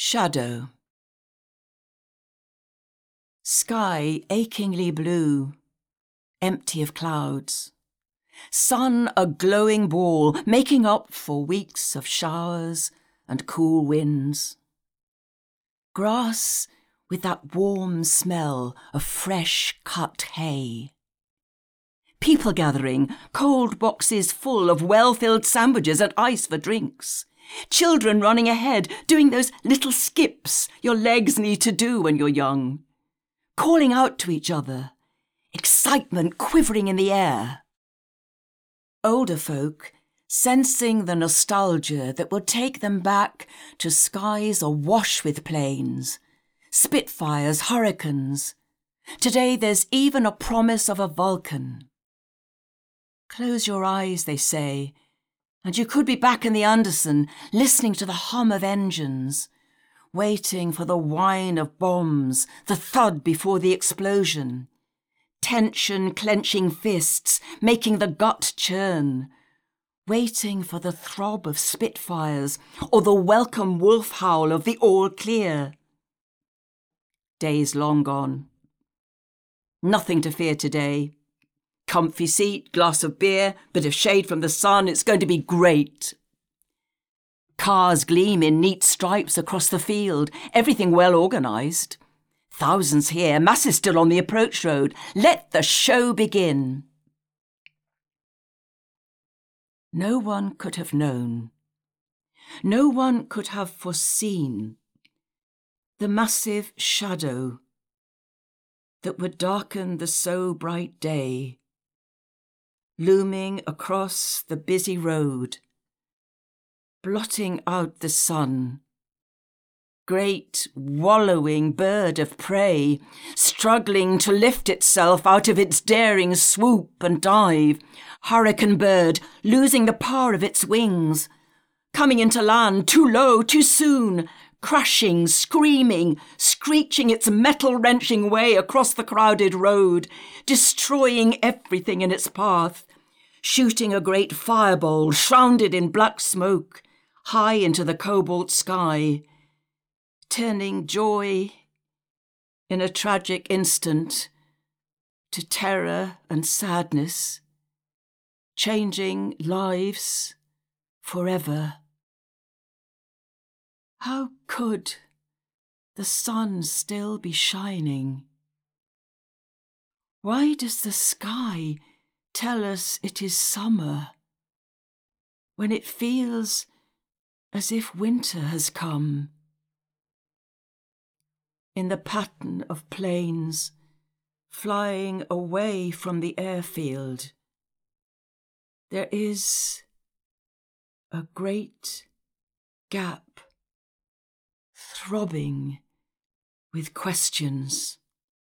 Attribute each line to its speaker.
Speaker 1: Shadow. Sky achingly blue, empty of clouds. Sun a glowing ball, making up for weeks of showers and cool winds. Grass with that warm smell of fresh cut hay. People gathering, cold boxes full of well-filled sandwiches and ice for drinks. Children running ahead, doing those little skips your legs need to do when you're young. Calling out to each other, excitement quivering in the air. Older folk sensing the nostalgia that will take them back to skies awash with planes, Spitfires, hurricanes. Today there's even a promise of a Vulcan. Close your eyes, they say, and you could be back in the Anderson, listening to the hum of engines, waiting for the whine of bombs, the thud before the explosion. Tension clenching fists, making the gut churn. Waiting for the throb of Spitfires or the welcome wolf howl of the all clear. Days long gone. Nothing to fear today. Comfy seat, glass of beer, bit of shade from the sun, it's going to be great. Cars gleam in neat stripes across the field, everything well organised. Thousands here, masses still on the approach road. Let the show begin. No one could have known. No one could have foreseen the massive shadow that would darken the so bright day, looming across the busy road, blotting out the sun. Great, wallowing bird of prey, struggling to lift itself out of its daring swoop and dive. Hurricane bird, losing the power of its wings. Coming into land too low, too soon. Crashing, screaming, screeching its metal-wrenching way across the crowded road. Destroying everything in its path. Shooting a great fireball, shrouded in black smoke, high into the cobalt sky. Turning joy in a tragic instant to terror and sadness, changing lives forever. How could the sun still be shining? Why does the sky tell us it is summer when it feels as if winter has come? In the pattern of planes flying away from the airfield, there is a great gap throbbing with questions.